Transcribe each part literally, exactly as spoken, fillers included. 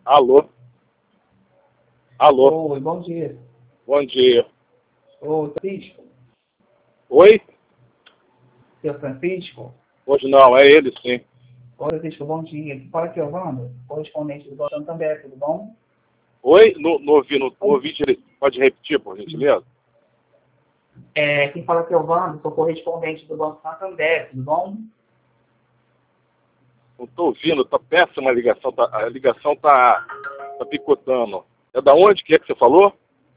Alô? Alô? Oi, bom dia. Bom dia. Ô, Francisco? Oi? Seu Francisco? Hoje não, é ele sim. Oi, Francisco, bom dia. Aqui fala aqui, Orlando, correspondente do Banco Santander, tudo bom? Oi? Não, não ouvi, não, não ouvi direito. Pode repetir, por gentileza? É, quem fala aqui é o Orlando, sou correspondente do Banco Santander, tudo bom? Não estou ouvindo, tá péssima a ligação, tá, a ligação tá, tá picotando. É da onde que é que você falou?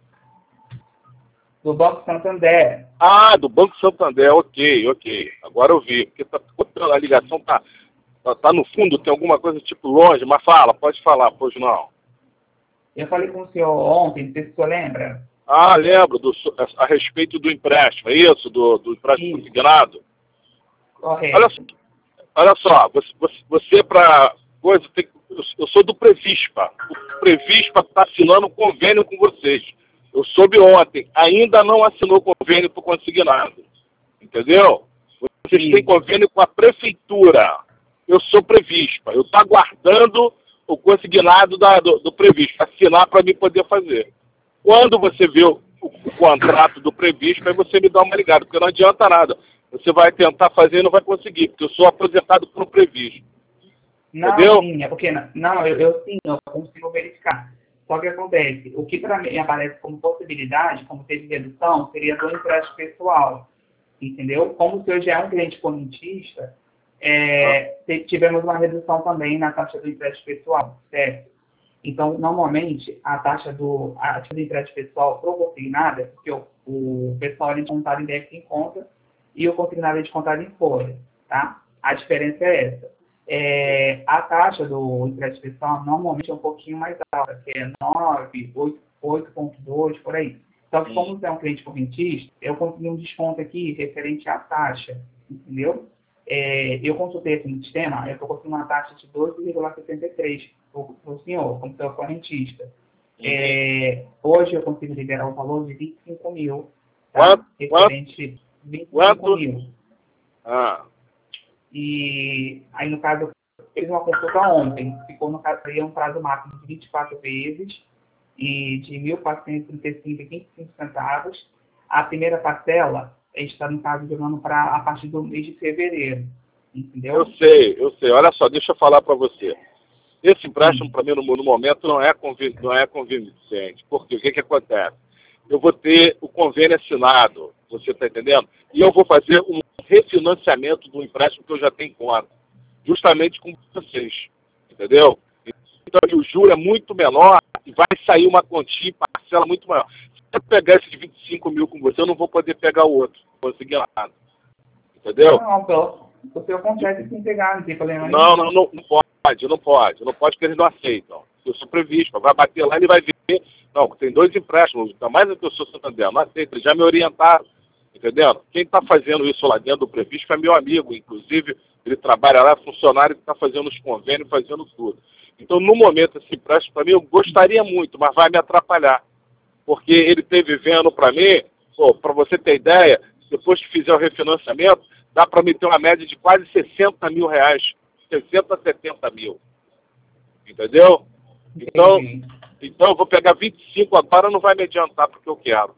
Do Banco Santander. Ah, do Banco Santander, ok, ok. Agora eu vi, porque tá picotando, a ligação tá, tá, tá no fundo, tem alguma coisa tipo longe, mas fala, pode falar, pois não. Eu falei com o senhor ontem, não sei se o senhor lembra. Ah, lembro, do, a respeito do empréstimo, é isso? Do, do empréstimo Isso. consignado? Correto. Olha só. Olha só, você, você, você para coisa, tem, eu sou do Previspa. O Previspa está assinando um convênio com vocês. Eu soube ontem, ainda não assinou convênio por consignado. Entendeu? Vocês têm convênio com a prefeitura. Eu sou Previspa. Eu estou aguardando o consignado da, do, do Previspa assinar para mim poder fazer. Quando você vê o, o, o contrato do Previspa, aí você me dá uma ligada, porque não adianta nada. Você vai tentar fazer e não vai conseguir, porque eu sou aposentado por um previsto. Não, Entendeu? sim, é porque, não, eu, eu sim, eu consigo verificar. Só que acontece, o que para mim aparece como possibilidade, como teve redução, seria do empréstimo pessoal. Entendeu? Como o senhor já é um cliente correntista, é, tivemos uma redução também na taxa do empréstimo pessoal, certo? Então, normalmente, a taxa do, a taxa do empréstimo pessoal pro consignado é porque o, o pessoal é descontado em déficit em conta e o consignado é descontado em folha, tá? A diferença é essa. É, a taxa do empréstimo pessoal normalmente é um pouquinho mais alta, que é nove, oito ponto dois, por aí. Só que como você é um cliente correntista, eu consegui um desconto aqui referente à taxa, entendeu? É, eu consultei aqui no sistema, eu estou conseguindo uma taxa de doze vírgula sessenta e três para o senhor, como seu correntista. É, hoje eu consigo liberar o valor de vinte e cinco mil, tá? Quanto? Referente vinte e cinco Quanto? mil. Ah. E aí, no caso, eu fiz uma consulta ontem, ficou no caso aí um prazo máximo de vinte e quatro vezes e de mil quatrocentos e trinta e cinco vírgula vinte e cinco centavos. A primeira parcela está, no caso, jogando para a partir do mês de fevereiro, entendeu? Eu sei, eu sei. Olha só, deixa eu falar para você. Esse empréstimo, para mim, no, no momento, não é, convin, não é convincente. Porque o que, que acontece? Eu vou ter o convênio assinado, você está entendendo? E eu vou fazer um refinanciamento do empréstimo que eu já tenho em conta, justamente com vocês, entendeu? Então, o juro é muito menor e vai sair uma quantia, parcela muito maior. Se eu pegar esse de vinte e cinco mil com você, eu não vou poder pegar o outro, não vou conseguir nada, entendeu? Não, não, o senhor consegue se entregar, não tem problema nenhum. Não, não, não, não pode, não pode, não pode porque eles não aceitam. Eu sou previsto, vai bater lá e ele vai ver. Não, tem dois empréstimos, ainda mais do que eu sou Santander, não aceita, eles já me orientaram, entendendo? Quem está fazendo isso lá dentro do previsto é meu amigo, inclusive, ele trabalha lá, funcionário que está fazendo os convênios, fazendo tudo. Então, no momento, esse empréstimo para mim, eu gostaria muito, mas vai me atrapalhar. Porque ele esteve vendo para mim, para você ter ideia, depois que fizer o refinanciamento, dá para me ter uma média de quase sessenta mil reais. sessenta, setenta mil. Entendeu? Então, então eu vou pegar vinte e cinco agora, não vai me adiantar porque eu quero.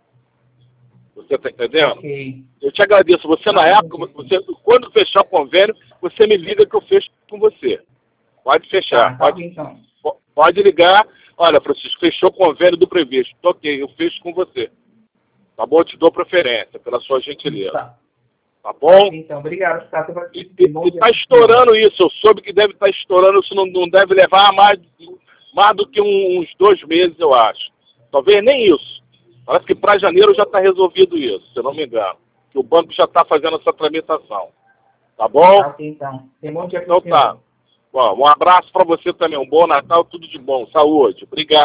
Você está entendendo? Okay. Eu te agradeço. Você, na época, você, quando fechar o convênio, você me liga que eu fecho com você. Pode fechar. Tá, pode, tá, então. pode ligar. Olha, Francisco, fechou o convênio do previsto. Ok, eu fecho com você. Tá bom? Eu te dou preferência pela sua gentileza. Tá. Tá bom? Então, obrigado. Tá, e está estourando isso. Eu soube que deve estar tá estourando. Isso não, não deve levar mais, mais do que um, uns dois meses, eu acho. Talvez nem isso. Parece que para janeiro já está resolvido isso, se eu não me engano. Que o banco já está fazendo essa tramitação. Tá bom? Tá, ok, então. Tem um bom dia Então tá. Bom, um abraço para você também. Um bom Natal, tudo de bom. Saúde. Obrigado.